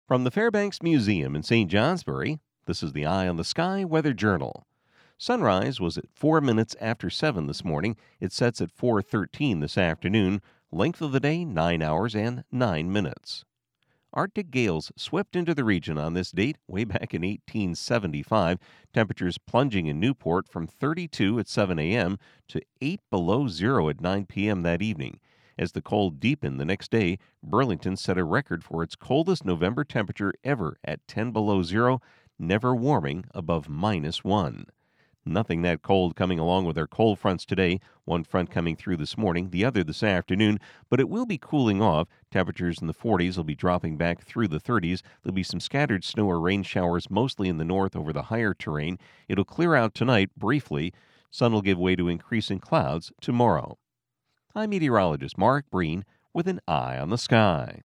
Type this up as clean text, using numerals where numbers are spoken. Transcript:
From the Fairbanks Museum in St. Johnsbury, this is the Eye on the Sky Weather Journal. Sunrise was at 4 minutes after 7 this morning. It sets at 4:13 this afternoon. Length of the day 9 hours and 9 minutes. Arctic gales swept into the region on this date way back in 1875. Temperatures plunging in Newport from 32 at 7 a.m. to 8 below zero at 9 p.m. that evening. As the cold deepened the next day, Burlington set a record for its coldest November temperature ever at 10 below zero, never warming above -1. Nothing that cold coming along with our cold fronts today. One front coming through this morning, the other this afternoon, but it will be cooling off. Temperatures in the 40s will be dropping back through the 30s. There'll be some scattered snow or rain showers mostly in the north over the higher terrain. It'll clear out tonight briefly. Sun will give way to increasing clouds tomorrow. I'm meteorologist Mark Breen with an eye on the sky.